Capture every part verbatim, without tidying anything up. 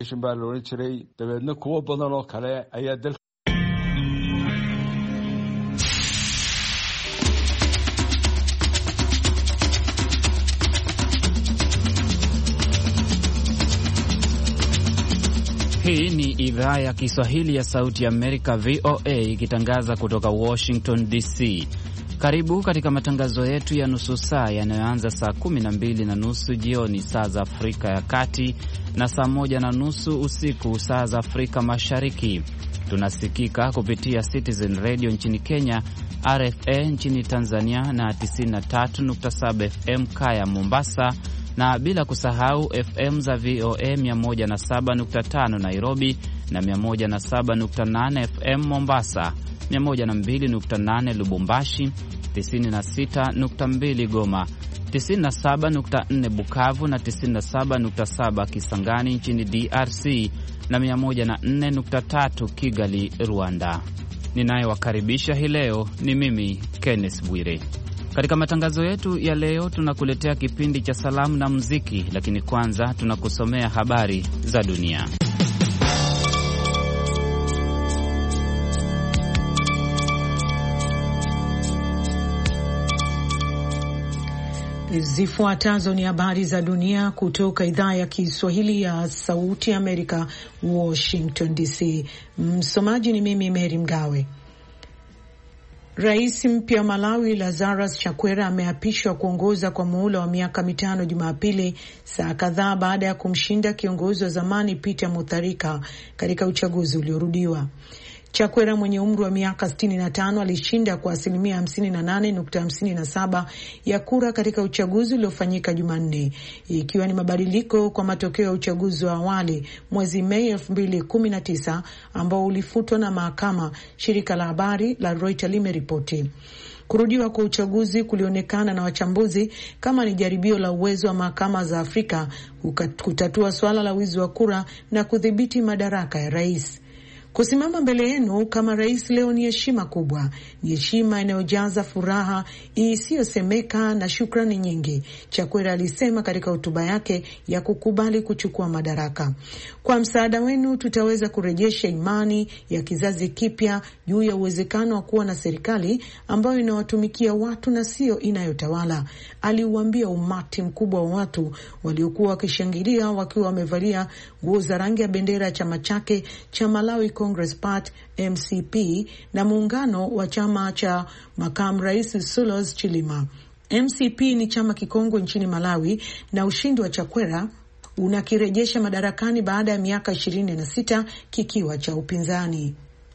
baa la oran jiray dabeedna kuwa badan oo kale ayaa dal Hii ni idhaa ya Kiswahili ya Sauti ya Amerika V O A ikitangaza kutoka Washington D C. Karibu katika matangazo yetu ya nusu saa yanayoanza saa kumi na mbili na nusu jioni saa za Afrika ya Kati na saa moja na nusu usiku saa za Afrika Mashariki. Tunasikika kupitia Citizen Radio nchini Kenya, R F A nchini Tanzania na tisini na tatu nukta saba F M Kaya Mombasa, na bila kusahau F M za V O A mia moja na saba nukta tano Nairobi na mia moja na saba nukta nane F M Mombasa, mia moja na mbili nukta nane Lubumbashi, tisini na sita nukta mbili Goma, tisini na saba nukta nne Bukavu na tisini na saba nukta saba Kisangani nchini D R C na mia moja na nne nukta tatu Kigali, Rwanda. Ninayewakaribisha hii leo ni mimi Kenneth Bwire. Katika matangazo yetu ya leo tunakuletea kipindi cha salamu na muziki, lakini kwanza tunakusomea habari za dunia. Zifuatazo ni habari za dunia kutoka idhaa ya Kiswahili ya Sauti ya Amerika, Washington D C. Msomaji ni mimi Mary Mgawe. Rais mpya wa Malawi Lazarus Chakwera ameapishwa kuongoza kwa muhula wa miaka mitano Jumapili, saa kadhaa baada ya kumshinda kiongozi wa zamani Peter Mutharika katika uchaguzi uliorudiwa. Chakwera mwenye umri wa miaka sitini na tano alishinda kwa asilimia hamsini na nane nukta hamsini na saba ya kura katika uchaguzi uliofanyika Jumanne, ikiwa ni mabadiliko kwa matokeo ya uchaguzi wa awali mwezi Mei elfu mbili kumi na tisa ambao ulifutwa na mahakama, shirika la habari la Reuters limeripoti. Kurudiwa kwa uchaguzi kulionekana na wachambuzi kama ni jaribio la uwezo wa mahakama za Afrika kutatua swala la wizi wa kura na kudhibiti madaraka ya rais. Kusimama mbele yenu kama rais leo ni heshima kubwa, ni heshima inayojaza furaha isiyosemeka na shukrani nyingi, Chakwera alisema katika hotuba yake ya kukubali kuchukua madaraka. Kwa msaada wenu tutaweza kurejesha imani ya kizazi kipya juu ya uwezekano wa kuwa na serikali ambayo inawatumikia watu na sio inayotawala, aliuambia umati mkubwa wa watu waliokuwa wakishangilia wakiwa wamevalia nguo za rangi ya bendera ya chama chake cha Malawi Congress Party M C P na muungano wa chama cha makamu rais Sulos Chilima. M C P ni chama kikongwe nchini Malawi na ushindi wa Chakwera unakirejesha madarakani baada ya miaka ishirini na sita kikiwa cha upinzani.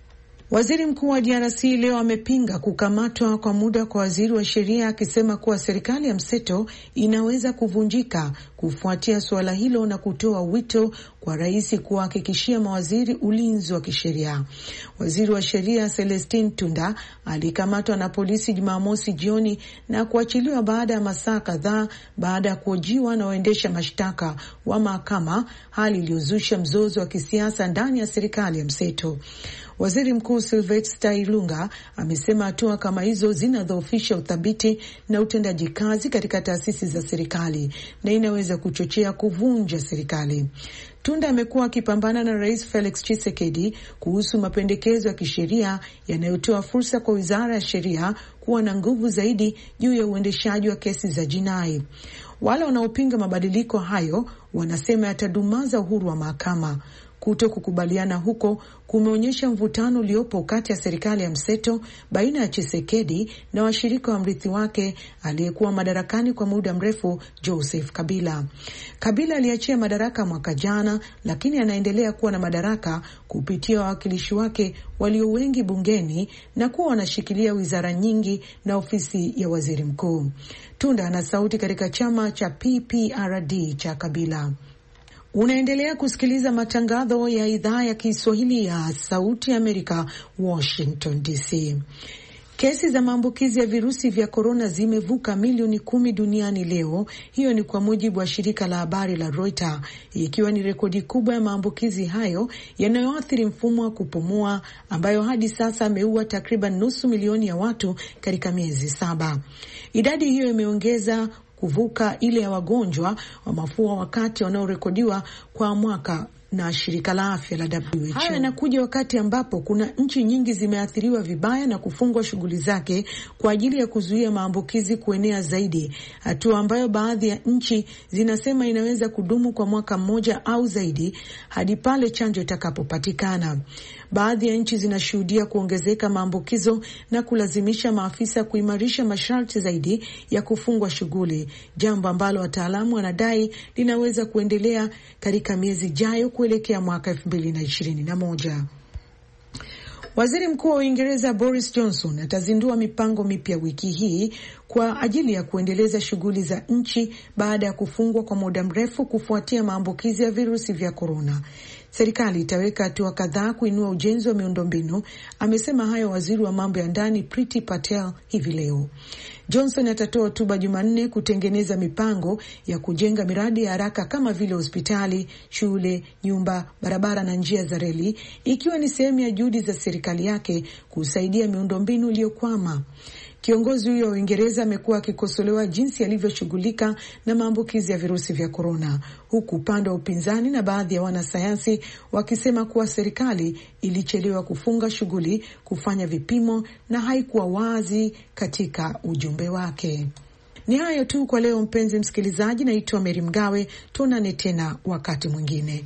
Waziri mkuu wa D R C leo amepinga kukamatwa kwa muda kwa waziri wa sheria, akisema kuwa serikali ya mseto inaweza kuvunjika kufuatia suala hilo na kutoa wito kwa rais kuhakikishia mawaziri ulinzi wa kisheria. Waziri wa sheria Celestine Tunda alikamatwa na polisi Jumamosi jioni na kuachiliwa baada ya masaa kadhaa baada ya kuhojiwa na waendesha mashtaka wa mahakama, hali iliyozusha mzozo wa kisiasa ndani ya serikali ya mseto. Waziri Mkuu Sylvester Ilunga amesema hatua kama hizo zinadhoofisha uthabiti na utendaji kazi katika taasisi za serikali na inaweza kuchochea kuvunja serikali. Tunda amekuwa akipambana na Rais Felix Tshisekedi kuhusu mapendekezo ya kisheria yanayotoa fursa kwa Wizara ya Sheria kuwa na nguvu zaidi juu ya uendeshaji wa kesi za jinai. Wale wanaopinga mabadiliko hayo wanasema yatadumaza uhuru wa mahakama. Kuto kukubaliana huko kumeonyesha mvutano uliopo kati ya serikali ya mseto baina ya Tshisekedi na washirika wa mrithi wake aliyekuwa madarakani kwa muda mrefu Joseph Kabila. Kabila aliachia madaraka mwaka jana, lakini anaendelea kuwa na madaraka kupitia wawakilishi wake walio wengi bungeni na kuwa wanashikilia wizara nyingi na ofisi ya waziri mkuu. Tunda ana sauti katika chama cha P P R D cha Kabila. Unaendelea kusikiliza matangazo ya idhaa ya Kiswahili ya Sauti ya Amerika, Washington D C. Kesi za maambukizi ya virusi vya korona zimevuka milioni kumi duniani leo. Hiyo ni kwa mujibu wa shirika la habari la Reuters, ikiwa ni rekodi kubwa ya maambukizi hayo yanayoathiri mfumo wa kupumua, ambayo hadi sasa ameua takriban nusu milioni ya watu katika miezi saba. Idadi hiyo imeongeza kuvuka ile ya wagonjwa wa mafua wakati wanaorekodiwa kwa mwaka na shirika la afya la W H O. Haya yanakuja wakati ambapo kuna nchi nyingi zimeathiriwa vibaya na kufungwa shughuli zake kwa ajili ya kuzuia maambukizi kuenea zaidi, hatua ambayo baadhi ya nchi zinasema inaweza kudumu kwa mwaka mmoja au zaidi hadi pale chanjo itakapopatikana. Baadhi ya nchi zinashuhudia kuongezeka maambukizo na kulazimisha maafisa kuimarisha masharti zaidi ya kufungwa shughuli, jambo ambalo wataalamu wanadai linaweza kuendelea katika miezi ijayo kuelekea mwaka elfu mbili na ishirini na moja. Waziri Mkuu wa Uingereza Boris Johnson atazindua mipango mipya wiki hii kwa ajili ya kuendeleza shughuli za nchi baada ya kufungwa kwa muda mrefu kufuatia maambukizi ya virusi vya korona. Serikali itaweka hatua kadhaa kuinua ujenzi wa miundombinu, amesema hayo waziri wa mambo ya ndani Priti Patel hivi leo. Johnson atatoa hotuba Jumanne kutengeneza mipango ya kujenga miradi ya haraka kama vile hospitali, shule, nyumba, barabara na njia za reli, ikiwa ni sehemu ya juhudi za serikali yake kusaidia miundombinu iliyokwama. Kiongozi huyo wa Uingereza amekuwa akikosolewa jinsi alivyoshughulika na maambukizi ya virusi vya korona, huku upande wa upinzani na baadhi ya wanasayansi wakisema kuwa serikali ilichelewa kufunga shughuli, kufanya vipimo na haikuwa wazi katika ujumbe wake. Ni hayo tu kwa leo, mpenzi msikilizaji. Naitwa Meri Mgawe, tuonane tena wakati mwingine.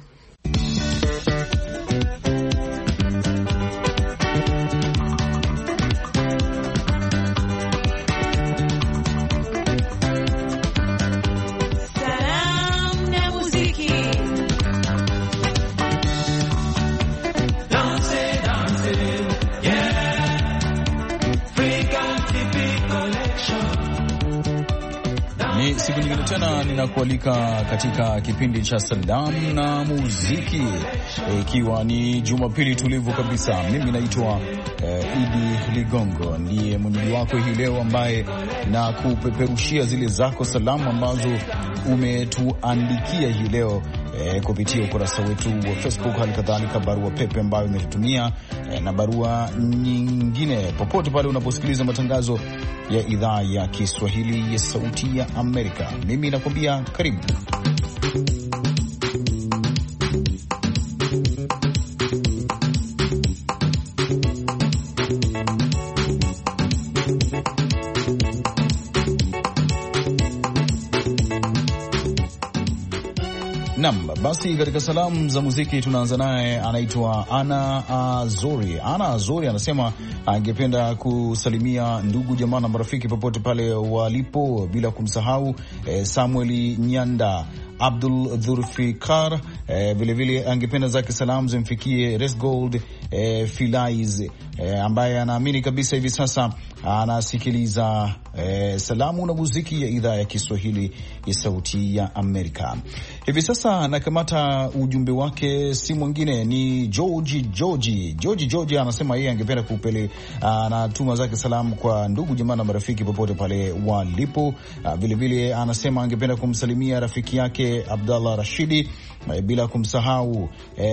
Siku nyingine tena ninakualika katika kipindi cha salamu na muziki, ikiwa e, ni Jumapili tulivu kabisa. Mimi naitwa e, Idi Ligongo, ndiye mwenyeji wako hii leo ambaye na kupeperushia zile zako salamu ambazo umetuandikia hii leo e, kupitia ukurasa wetu wa Facebook, hali kadhalika barua pepe ambayo umetutumia e, na barua nyingine popote pale unaposikiliza matangazo ya idhaa ya Kiswahili ya Sauti ya Amerika. Mimi nakwambia karibu. Naam, basi katika salamu za muziki tunaanza naye, anaitwa Ana Azori. Ana Azori anasema angependa kusalimia ndugu jamaa na marafiki popote pale walipo, bila kumsahau eh, Samuel Nyanda, Abdul Dhulfikar, eh, vile vile angependa zake salamu zimfikie Resgold eh, Filaiz eh, ambaye anaamini kabisa hivi sasa anasikiliza eh, salamu na muziki ya idhaa ya Kiswahili ya Sauti ya Amerika. Hivi sasa nakamata ujumbe wake, si mwingine ni George George. George George anasema yeye angependa kupele, anatuma zake salamu kwa ndugu jamaa na marafiki popote pale walipo. Vile vile anasema angependa kumsalimia rafiki yake Abdallah Rashidi, bila kumsahau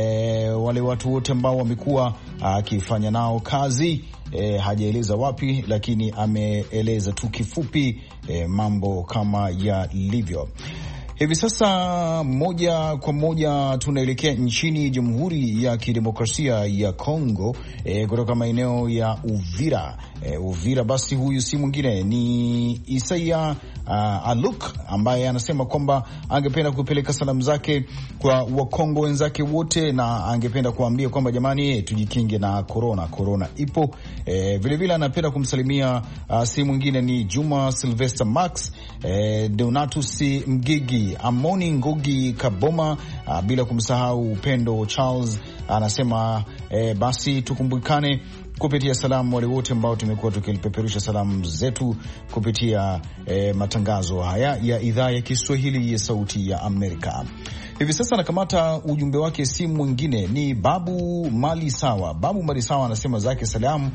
e, wale watu wote ambao wamekuwa akifanya nao kazi. E, hajaeleza wapi, lakini ameeleza tu kifupi e, mambo kama yalivyo. Hivi sasa moja kwa moja tunaelekea nchini Jamhuri ya Kidemokrasia ya Kongo, e, kutoka maeneo ya Uvira. E, Uvira basi huyu si mwingine ni Isaya uh, Aluk, ambaye anasema kwamba angependa kupeleka salamu zake kwa Wakongo wenzake wote, na angependa kuambia kwamba jamani, tujikinge na corona, corona ipo. E, vile vile anapenda kumsalimia uh, si mwingine ni Juma Sylvester Max, e, Donatus Mgigi, Amoni Ngogi Kaboma, uh, bila kumsahau Upendo Charles. Anasema e, basi tukumbukane kupitia salamu wale wote ambao tumekuwa tukipeperusha salamu zetu kupitia e, matangazo haya ya idhaa ya Kiswahili ya Sauti ya Amerika. Hivi sasa nakamata ujumbe wake, si mwingine ni Babu Mali Sawa. Babu Mali Sawa anasema zake salamu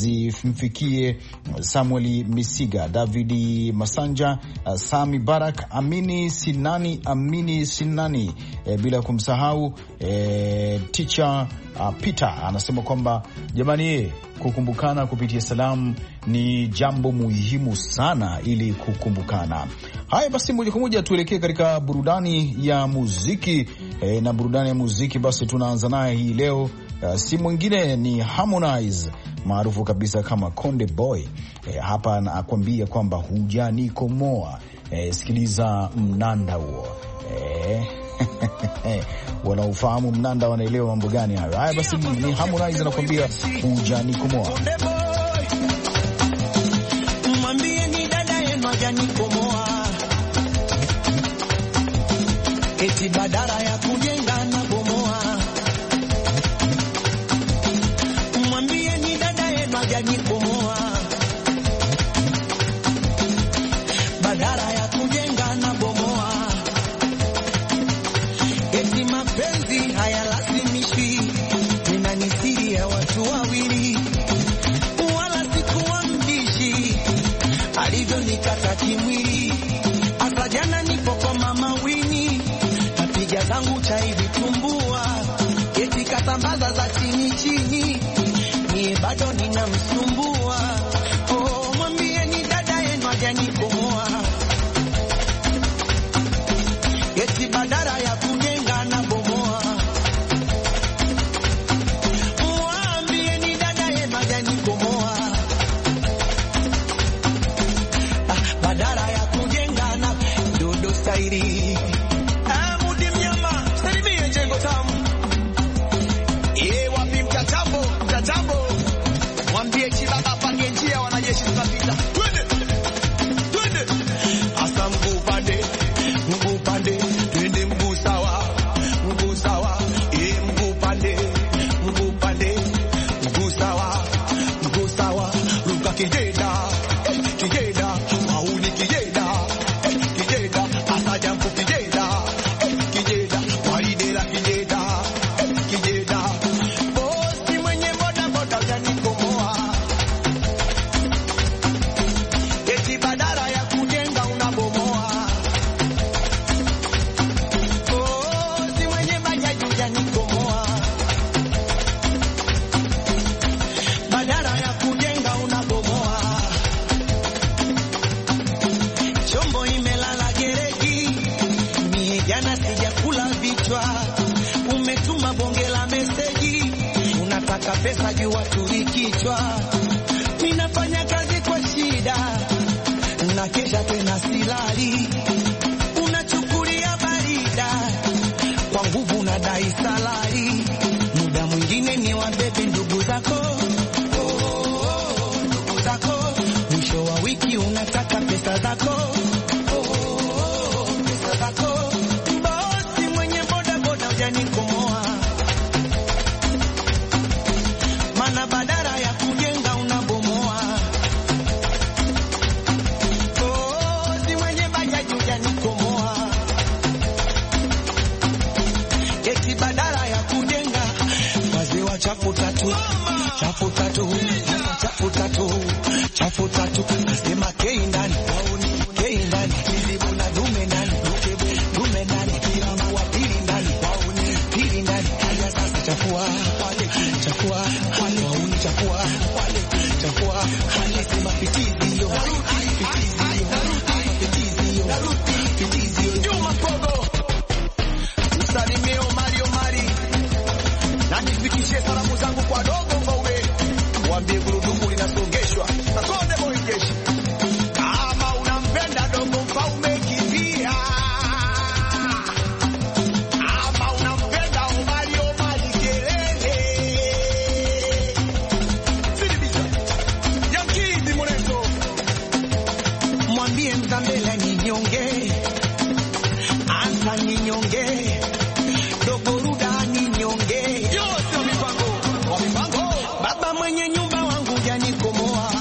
zimfikie Samuel Misiga, Davidi Masanja, Sami Barak, Amini Sinani, Amini Sinani, e, bila kumsahau e, teacher uh, Peter. Anasema kwamba jamani, kukumbukana kupitia salamu ni jambo muhimu sana ili kukumbukana. Haya basi, moja kwa moja tuelekee katika burudani ya muziki. muziki eh, na burudani ya muziki. Basi tunaanza naye hii leo, uh, si mwingine ni Harmonize maarufu kabisa kama Konde Boy. Eh, hapa anakuambia kwamba hujanikomoa. Eh, sikiliza mnanda huo. Eh, wanaofahamu mnanda wanaelewa mambo gani hayo. Haya basi, ni Harmonize anakuambia hujanikomoa. Mwambie ni dada yenu hujanikomoa, eti badala ya kujenga na bomoa. Mwambie ni dada yenu hujanikomoa, badala ya kujenga na bomoa. Eti mapenzi hayalazimishi, nina nisiri ya watu wawili, wala sikuwa mbishi alivyo nikata kimwili. Asa jana nipo kwa mama Wini, napiga zangu chai vitumbua, eti katambaza za chini chini, ni bado ninamsumbua. Oh, mwambie ni dada yenu hajanikomoa, eti badala ya kujenga na bomoa. Mwambie ni dada yenu hajanikomoa, ah, badala ya kujenga na dodo stairi. Ah, mudi mnyama, salimie jengo tamu. Eh, wapi mtatambo, mtatambo. Mwambie chibaba pange njia, wanajeshi tunapita. Twende. Twende. Asa mguu pande, mguu pande, twende mguu sawa, mguu sawa. Eh, mguu pande, mguu pande, mguu sawa, mguu sawa. Ruka kijeda, eh, kijeda, mauni kijeda, eh, kijeda, asa jampu kijeda, eh, kijeda, waidela kijeda, eh, kijeda. Bosi mwenye boda boda hujanikomoa, eti badala ya kujenga unabomoa. Bosi mwenye bajaji hujanikomoa, badala ya kujenga unabomoa. Chombo imelala gereji, mie jana sijakula vichwa. Umetuma bonge la meseji, unataka pesa juu waturi kichwa. Ninafanya kazi kwa shida, na kesha tena silali. Unachukulia barida, kwa nguvu unadai salari. Muda mwingine ni wabebe ndugu zako, oh, oh, oh, ndugu zako. Mwisho wa wiki unataka pesa zako, oh, oh, oh, pesa zako. Bosi mwenye boda boda hujanikomoa, mana badala ya kujenga unabomoa. Bosi mwenye bajaji hujanikomoa, eti badala ya kujenga. Wazee wa chafu tatu, chafu tatu, chafu tatu, chafu tatu. Nasema kei ndani, wauni kei ndani, kilibu na dume ndani, dume ndani, kiramu wa pili ndani, wauni pili ndani. Haya sasa chafua, wale chafua, wale wauni chafua, wale chafua, wale sema pitizi yo, pitizi yo, pitizi yo, pitizi yo. Juma Kogo, usalimie Omari Omari, na nifikishie salamu zangu kwa dogo Mbawe, waambie gurudumu linasongeshwa na Konde Boy jeshi. Kama unampenda dogo Mfaume kimbia, ama unampenda Omari Omari kelele. Sidibisha Yankizi Moreto, mwambie Mzambela ni nyonge, Ansa ni nyonge, dogo Ruda ni nyonge. Yote wa mipango, wa mipango. Baba mwenye nyumba wangu hujanikomoa,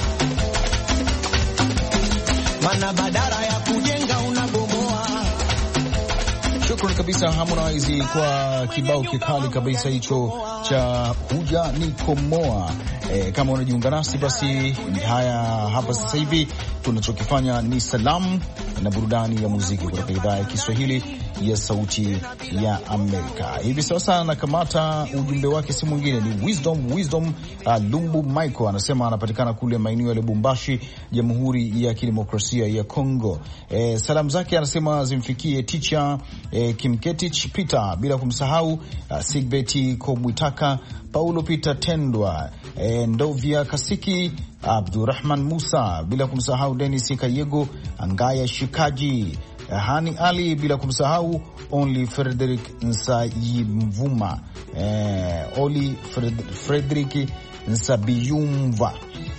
mana badala ya kujenga unabomoa. Shukrani kabisa Harmonize kwa kibao kikali kabisa hicho cha hujanikomoa. E, kama unajiunga nasi basi haya hapa sasa hivi tunachokifanya ni salamu na burudani ya muziki kutoka idhaa ya Kiswahili ya Sauti ya Amerika. Hivi sasa nakamata ujumbe wake, si mwingine ni Wisdom Wisdom uh, Lumbu Michael, anasema anapatikana kule maeneo ya Lubumbashi, Jamhuri ya Kidemokrasia ya Kongo. E, salamu zake anasema zimfikie Ticha e, Kimketich Peter, bila kumsahau uh, Sigbeti Kobwitaka, Paulo Peter Tendwa, e, Ndovia Kasiki, Abdurrahman Musa, bila kumsahau Dennis Kayego, Angaya Shikaji, Hani Ali, bila kumsahau Only Frederick Nsayimvuma, eh, Oli Fred, Frederick Nsabiyumva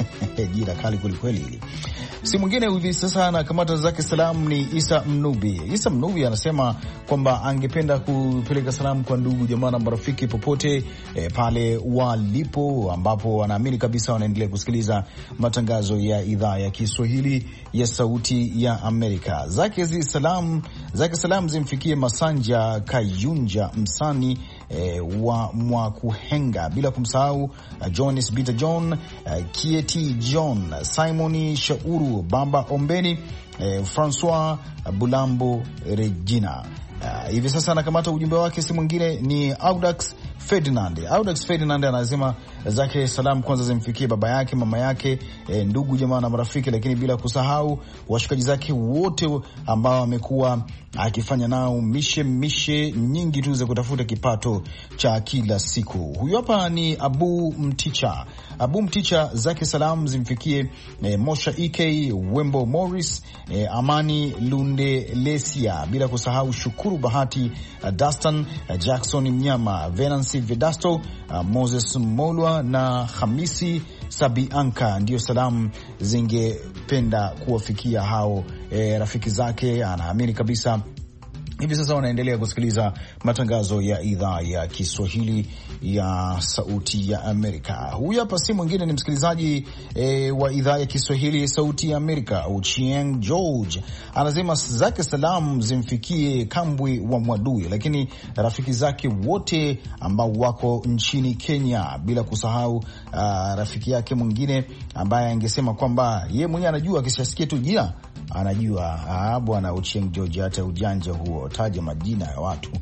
jina kali kwelikweli hili. Si mwingine hivi sasa na kamata zake salamu ni Isa Mnubi. Isa Mnubi anasema kwamba angependa kupeleka salamu kwa ndugu jamaa na marafiki popote e, pale walipo, ambapo wanaamini kabisa wanaendelea kusikiliza matangazo ya idhaa ya Kiswahili ya Sauti ya Amerika. Zake zi salamu zake salamu zimfikie Masanja Kayunja Msani E, wa Mwakuhenga, bila kumsahau uh, Jonas Bita John, uh, Kieti John, Simoni Shauru, Baba Ombeni, uh, Francois Bulambo Regina. Uh, hivi sasa anakamata ujumbe wake, si mwingine ni Audax Ferdinand. Audax Ferdinand anasema zake salamu kwanza zimfikie baba yake, mama yake, e, ndugu jamaa na marafiki, lakini bila kusahau washikaji zake wote ambao amekuwa akifanya nao mishe mishe nyingi tu za kutafuta kipato cha kila siku. Huyu hapa ni Abu Mticha. Abu Mticha zake salamu zimfikie e, Mosha E K, Wembo Morris, e, Amani Lunde Lesia, bila kusahau Shukuru Bahati, uh, Dastan, uh, Jackson Mnyama, Venancy Vedasto, uh, Moses Molwa na Hamisi Sabianka. Ndiyo salamu zingependa kuwafikia hao e, rafiki zake. Anaamini kabisa hivi sasa wanaendelea kusikiliza matangazo ya idhaa ya Kiswahili ya Sauti ya Amerika. Huyu hapa si mwingine ni msikilizaji e, wa idhaa ya Kiswahili ya Sauti ya Amerika, Uchieng George. Anasema zake salamu zimfikie Kambwi wa Mwadui, lakini rafiki zake wote ambao wako nchini Kenya, bila kusahau uh, rafiki yake mwingine ambaye angesema kwamba ye mwenyewe anajua, akishasikia tu jina anajua. Ah, bwana Uchieng George, hata ujanja huo, taja majina ya watu.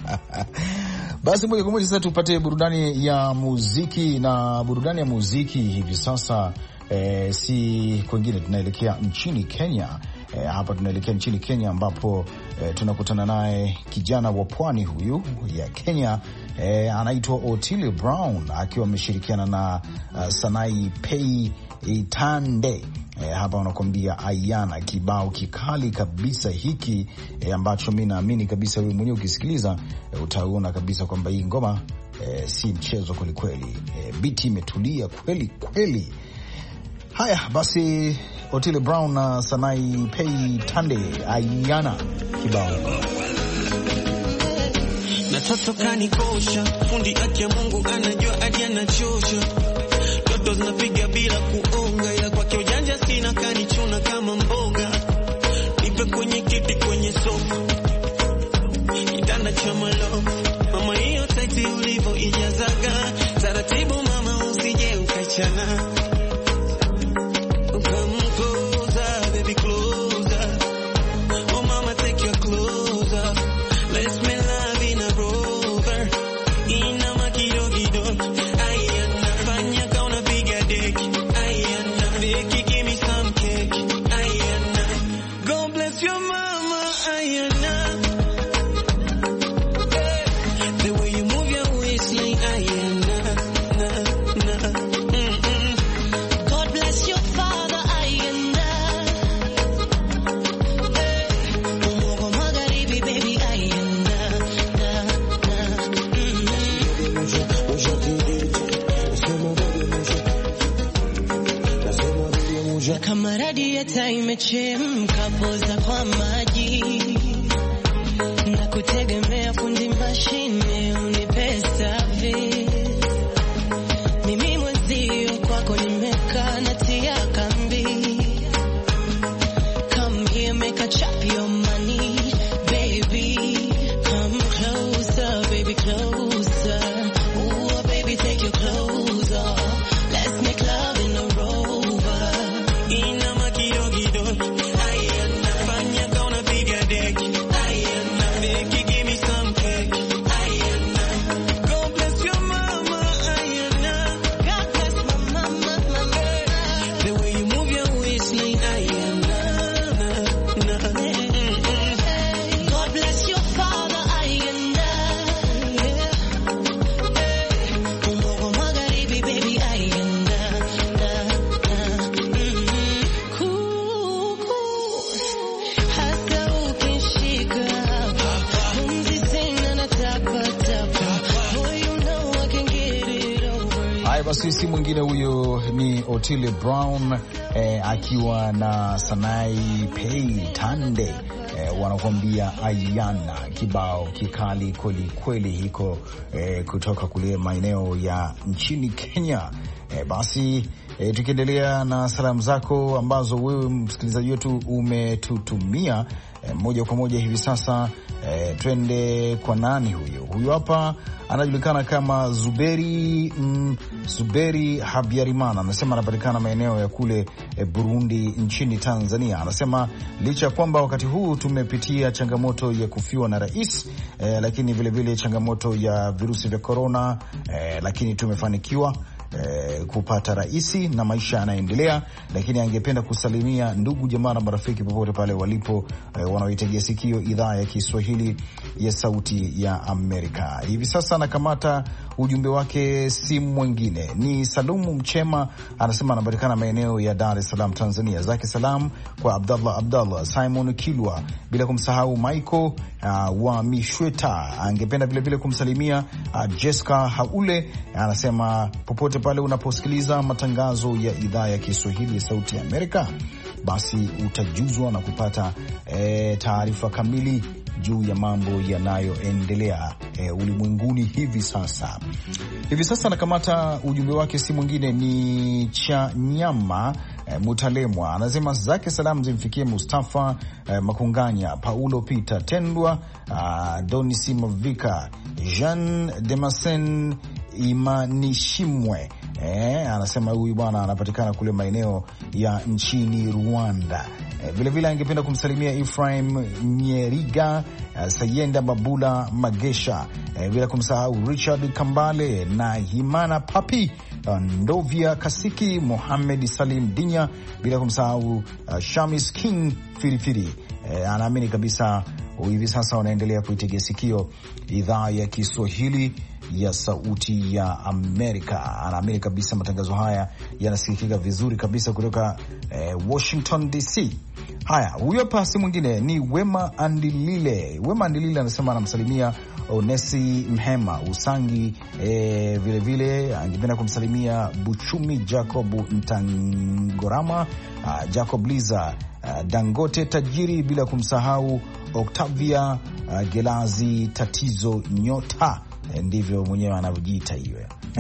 Basi moja kwa moja sasa tupate burudani ya muziki, na burudani ya muziki hivi sasa eh, si kwingine, tunaelekea nchini Kenya. Eh, hapa tunaelekea nchini Kenya ambapo eh, tunakutana naye kijana wa pwani huyu ya Kenya, eh, anaitwa Otile Brown akiwa ameshirikiana na uh, Sanai Pei Tande. E, hapa wanakuambia Ayana, kibao kikali kabisa hiki e, ambacho mimi naamini kabisa wewe mwenyewe ukisikiliza e, utaona kabisa kwamba hii ngoma e, si mchezo kweli kweli. E, biti imetulia kweli kweli. Haya basi, Otile Brown na Sanai Pei Tande, Ayana, kibao na toto kanikosha, fundi acha Mungu anajua hadi anachosha, toto zinapiga bila kuonga, ila kwake ujanja sina, kanichuna kama mboga, nipe kwenye kiti kwenye sofa, kitanda cha malo, mama hiyo taiti ulivyo ijazaga, taratibu mama usije ukachana. Imechemka, poza kwa maji na kutegemea fundi mashine unipe service. Mimi mwenzio kwako nimekaa natia kambi. Come here, make a chop your money, baby. Come closer, baby, closer. Ooh, baby, take your clothes off. Let's make love in a rover. In a Ayana, fanya basi si mwingine huyo ni Otile Brown eh, akiwa na Sanai Pay Tande eh, wanakuambia Ayana, kibao kikali kweli kweli hiko eh, kutoka kule maeneo ya nchini Kenya. E, basi e, tukiendelea na salamu zako ambazo wewe msikilizaji wetu umetutumia e, moja kwa moja hivi sasa e, twende kwa nani huyo? Huyo hapa anajulikana kama Zuberi mm, Zuberi Habyarimana, anasema anapatikana maeneo ya kule e, Burundi nchini Tanzania. Anasema licha ya kwamba wakati huu tumepitia changamoto ya kufiwa na rais e, lakini vile vile changamoto ya virusi vya corona e, lakini tumefanikiwa Eh, kupata raisi na maisha yanaendelea, lakini angependa kusalimia ndugu jamaa na marafiki popote pale walipo eh, wanaoitegea sikio idhaa ya Kiswahili ya Sauti ya Amerika. Hivi sasa anakamata ujumbe wake, si mwingine ni Salumu Mchema, anasema anapatikana maeneo ya Dar es Salaam Tanzania. Zake salam kwa Abdallah Abdallah, Simon Kilwa, bila kumsahau Michael uh, wa Mishweta. Angependa vile vile kumsalimia uh, Jessica Haule, anasema popote pale unaposikiliza matangazo ya idhaa ya Kiswahili ya Sauti ya Amerika, basi utajuzwa na kupata e, taarifa kamili juu ya mambo yanayoendelea e, ulimwenguni hivi sasa. Hivi sasa nakamata ujumbe wake, si mwingine ni cha nyama e, Mutalemwa, anasema zake salamu zimfikie Mustafa e, Makunganya, Paulo Peter Tendwa, a, Donisi Mavika, Jean Demasen Imanishimwe. Eh, anasema huyu bwana anapatikana kule maeneo ya nchini Rwanda. Eh, vile vile angependa kumsalimia Ephraim Nyeriga, uh, Sayenda Babula Magesha, eh, bila kumsahau Richard Kambale na Himana Papi, uh, Ndovia Kasiki, Mohamed Salim Dinya, bila kumsahau uh, Shamis King Firifiri. Eh, anaamini kabisa hivi sasa wanaendelea kuitegea sikio idhaa ya Kiswahili ya Sauti ya Amerika. Anaamini kabisa matangazo haya yanasikika vizuri kabisa kutoka eh, Washington D C. Haya, huyo hapa si mwingine ni Wema Andilile. Wema Andilile anasema anamsalimia Onesi Mhema Usangi, eh, vile vile angependa kumsalimia Buchumi Jacob Ntangorama, uh, Jacob Liza, uh, Dangote Tajiri, bila kumsahau Octavia uh, Gelazi Tatizo Nyota, ndivyo mwenyewe anavyojiita hiyo.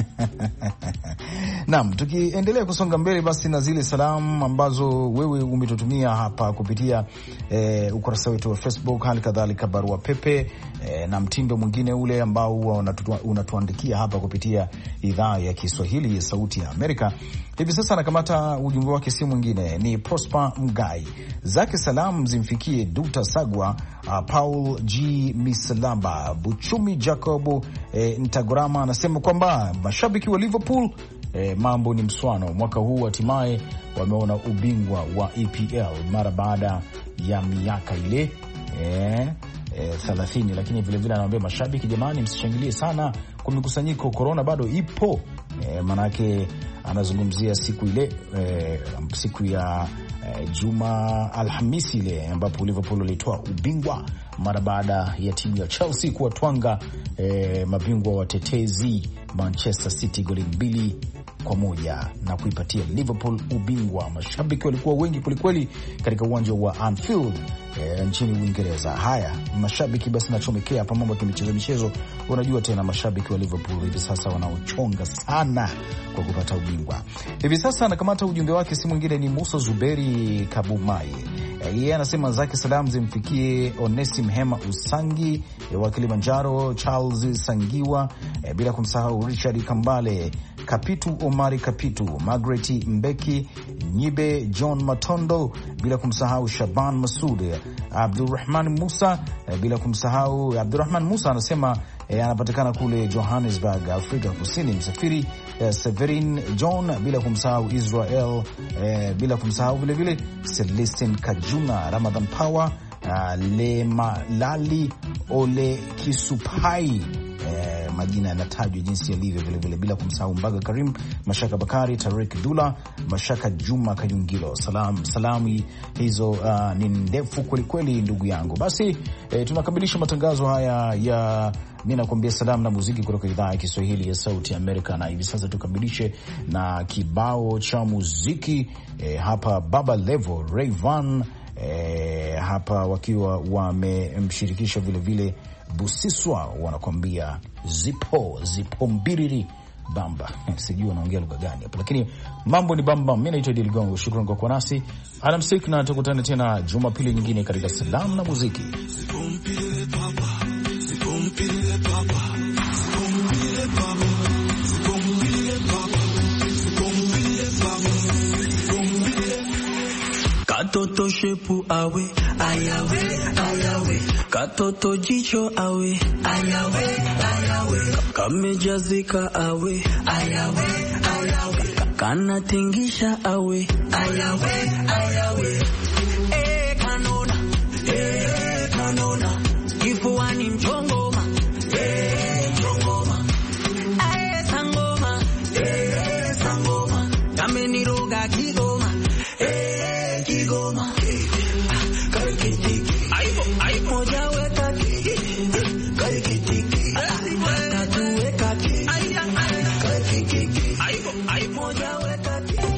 Naam, tukiendelea kusonga mbele basi na zile salamu ambazo wewe umetutumia hapa kupitia e, ukurasa wetu wa Facebook, hali kadhalika barua pepe e, na mtindo mwingine ule ambao unatuandikia hapa kupitia idhaa ya Kiswahili ya Sauti ya Amerika. Hivi sasa anakamata ujumbe wake, si mwingine ni Prosper Mgai. Zake salamu zimfikie Duta Sagwa, uh, Paul G Misalaba, Buchumi Jacob e, Ntagorama. Anasema kwamba mashabiki wa Liverpool e, mambo ni mswano. Mwaka huu hatimaye wameona ubingwa wa E P L mara baada ya miaka ile e, e, thelathini. Lakini vile vile anawaambia mashabiki, jamani, msishangilie sana kwa mikusanyiko, corona bado ipo. E, manake anazungumzia siku ile e, siku ya e, Juma Alhamisi ile ambapo Liverpool walitoa ubingwa mara baada ya timu ya Chelsea kuwatwanga e, mabingwa watetezi Manchester City goli mbili kwa moja na kuipatia Liverpool ubingwa. Mashabiki walikuwa wengi kwelikweli katika uwanja wa Anfield e, nchini Uingereza. Haya, mashabiki basi nachomekea hapa mambo ya michezo michezo. Unajua tena mashabiki wa Liverpool hivi sasa wanaochonga sana kwa kupata ubingwa. Hivi sasa anakamata ujumbe wake, si mwingine ni Musa Zuberi Kabumai. Yeye anasema zake salamu zimfikie Onesi Mhema Usangi e, wa Kilimanjaro, Charles Sangiwa, e, bila kumsahau Richard Kambale, Kapitu Omari Kapitu, Margaret Mbeki, Nyibe John Matondo, bila kumsahau Shaban Masud, Abdurrahman Musa, e, bila kumsahau Abdurrahman Musa anasema e, anapatikana kule Johannesburg, Afrika Kusini. Msafiri e, Severin John, bila kumsahau Israel, e, bila kumsahau vile vile Celestin Kajuna, Ramadan Power, uh, Le Malali Ole Kisupai, e, majina yanatajwa jinsi yalivyo vile vile, bila kumsahau Mbaga Karim, Mashaka Bakari, Tarik Dula, Mashaka Juma Kayungilo. Salam, salamu hizo uh, ni ndefu kwelikweli ndugu yangu. Basi eh, tunakamilisha matangazo haya ya mimi nakwambia salamu na muziki kutoka idhaa ya Kiswahili ya Sauti ya Amerika, na hivi sasa tukamilishe na kibao cha muziki eh, hapa Baba Levo, Rayvan eh, hapa wakiwa wamemshirikisha vile vile Busiswa, wanakwambia zipo zipo mbiriri bamba. Sijui wanaongea lugha gani hapo, lakini mambo ni bamba. Mimi naitwa Idi Ligongo, shukrani kwa kuwa nasi, alamsiki, na tukutane tena Jumapili nyingine katika salamu na muziki. Katoto shepu awe, ayawe, ayawe. Katoto jicho awe, ayawe, ayawe. Kamejazika awe, ayawe, ayawe. Kana tingisha awe, ayawe, ayawe. Eh kanona, eh kanona. Kifuani mchongoma, eh mchongoma. Eh sangoma, eh sangoma. Kameniroga kigoma, eh kigoma. Karikiti, aibo, aibo. Moja weka kiki, karikiti. Tatu weka kiki, karikiti. Aibo, aibo. Moja weka kiki.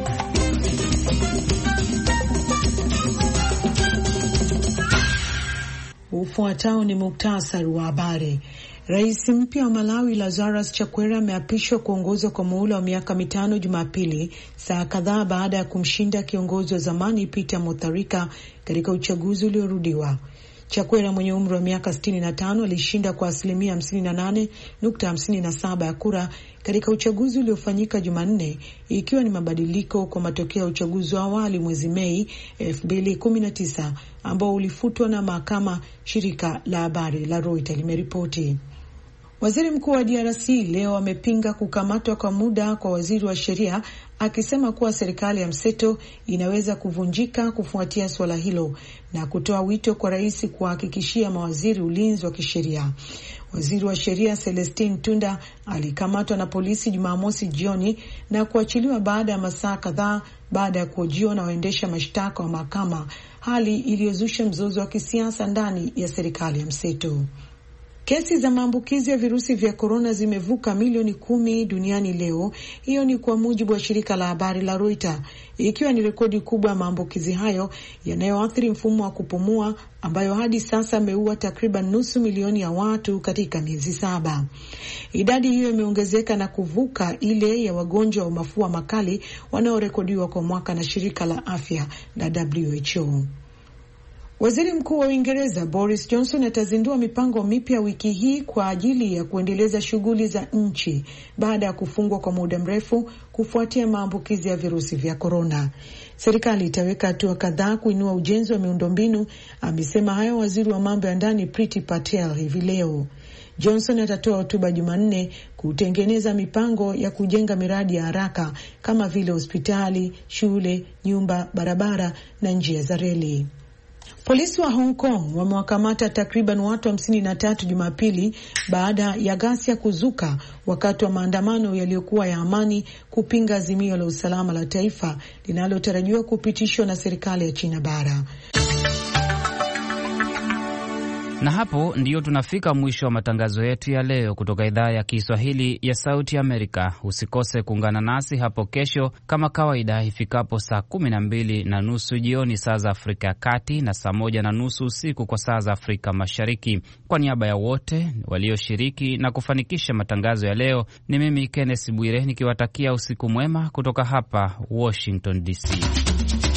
Ufuatao ni muktasari wa habari. Rais mpya wa Malawi Lazarus Chakwera ameapishwa kuongoza kwa muhula wa miaka mitano Jumapili, saa kadhaa baada ya kumshinda kiongozi wa zamani Peter Mutharika katika uchaguzi uliorudiwa. Chakwera mwenye umri wa miaka sitini na tano alishinda kwa asilimia hamsini na nane nukta hamsini na saba ya kura katika uchaguzi uliofanyika Jumanne, ikiwa ni mabadiliko kwa matokeo ya uchaguzi wa awali mwezi Mei elfu mbili kumi na tisa ambao ulifutwa na mahakama, shirika la habari la Reuters limeripoti. Waziri Mkuu wa D R C leo amepinga kukamatwa kwa muda kwa waziri wa sheria, akisema kuwa serikali ya mseto inaweza kuvunjika kufuatia swala hilo, na kutoa wito kwa rais kuhakikishia mawaziri ulinzi wa kisheria. Waziri wa sheria Celestine Tunda alikamatwa na polisi Jumamosi jioni na kuachiliwa baada ya masaa kadhaa baada ya kuhojiwa na waendesha mashtaka wa mahakama, hali iliyozusha mzozo wa kisiasa ndani ya serikali ya mseto. Kesi za maambukizi ya virusi vya korona zimevuka milioni kumi duniani leo. Hiyo ni kwa mujibu wa shirika la habari la Reuters, ikiwa ni rekodi kubwa ya maambukizi hayo yanayoathiri mfumo wa kupumua, ambayo hadi sasa ameua takriban nusu milioni ya watu katika miezi saba. Idadi hiyo imeongezeka na kuvuka ile ya wagonjwa wa mafua makali wanaorekodiwa kwa mwaka na shirika la afya la W H O. Waziri Mkuu wa Uingereza Boris Johnson atazindua mipango mipya wiki hii kwa ajili ya kuendeleza shughuli za nchi baada ya kufungwa kwa muda mrefu kufuatia maambukizi ya virusi vya korona. Serikali itaweka hatua kadhaa kuinua ujenzi wa miundombinu, amesema hayo waziri wa mambo ya ndani Priti Patel hivi leo. Johnson atatoa hotuba Jumanne kutengeneza mipango ya kujenga miradi ya haraka kama vile hospitali, shule, nyumba, barabara na njia za reli. Polisi wa Hong Kong wamewakamata takriban watu hamsini na tatu Jumapili baada ya ghasia kuzuka wakati wa maandamano yaliyokuwa ya amani kupinga azimio la usalama la taifa linalotarajiwa kupitishwa na serikali ya China bara. Na hapo ndiyo tunafika mwisho wa matangazo yetu ya leo kutoka idhaa ya Kiswahili ya Sauti Amerika. Usikose kuungana nasi hapo kesho kama kawaida ifikapo saa kumi na mbili na nusu jioni saa za Afrika ya Kati na saa moja na nusu usiku kwa saa za Afrika Mashariki. Kwa niaba ya wote walioshiriki na kufanikisha matangazo ya leo, ni mimi Kenneth Bwire nikiwatakia usiku mwema kutoka hapa Washington D C.